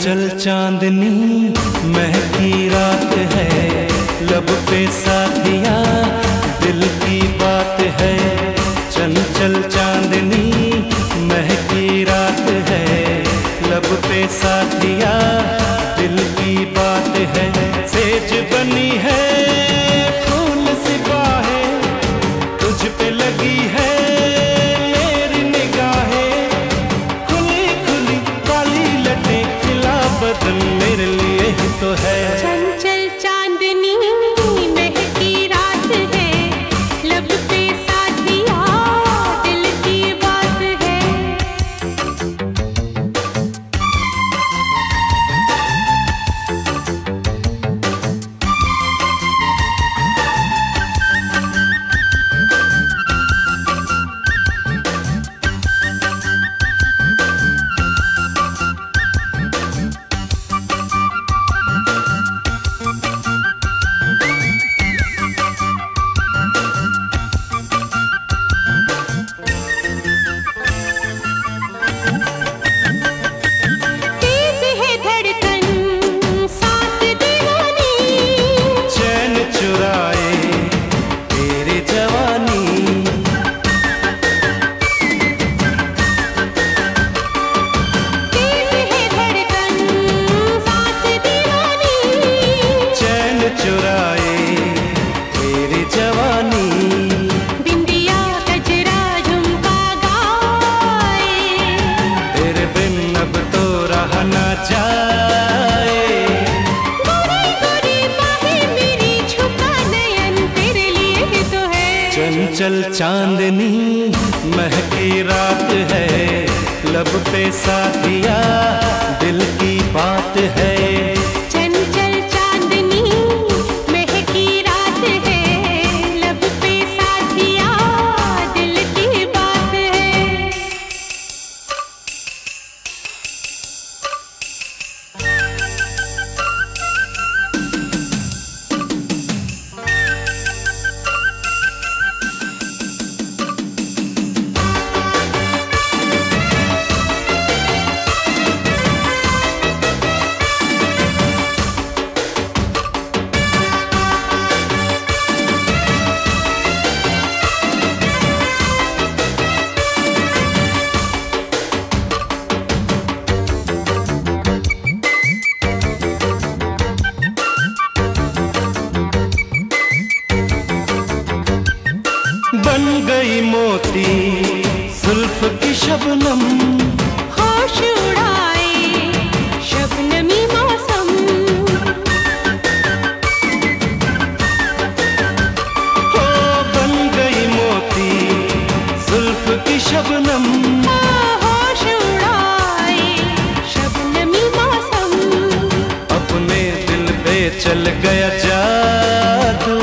चंचल चांदनी महकी रात है, लब पे साथिया दिल की बात है। चंचल चांदनी महकी रात है, लब पे साथिया दिल की बात है। सेज बनी है फूल सी बाहें, तुझ पे लगी है मेरी निगाहें। खुली खुली काली लटें, खिला बदन मेरे लिए ही तो है। चंचल चांदनी महकी रात है, लब पे साथिया दिल की बात है। चंचल चांदनी महकी रात है, लब पे साथिया दिल की बात है। चंचल चांदनी महकी रात है, लब पे साथिया दिल की बात है। बन गई मोती जुल्फ की शबनम, होश उड़ाए शबनमी मौसम। हो बन गई मोती जुल्फ की शबनम, होश उड़ाए शबनमी मौसम। अपने दिल पे चल गया जादू,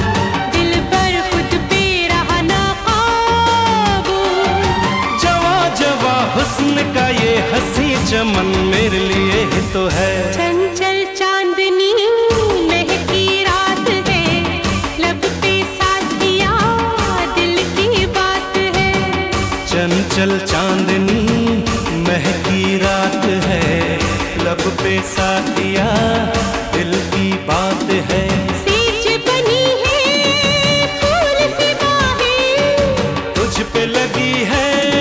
हुस्न का ये हंसी चमन मेरे लिए ही तो है। चंचल चांदनी महकी रात है, लब पे साथिया दिल की बात है। चंचल चांदनी महकी रात है, लब पे साथिया दिल की बात है। सेज बनी है फूल सी बाहें, तुझ पे लगी है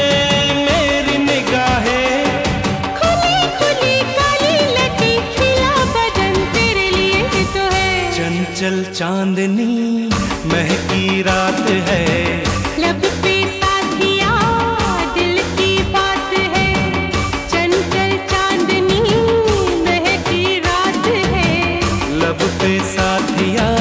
चंचल चांदनी महकी रात है, लब पे साथिया दिल की बात है। चंचल चांदनी महकी रात है, लब पे साथिया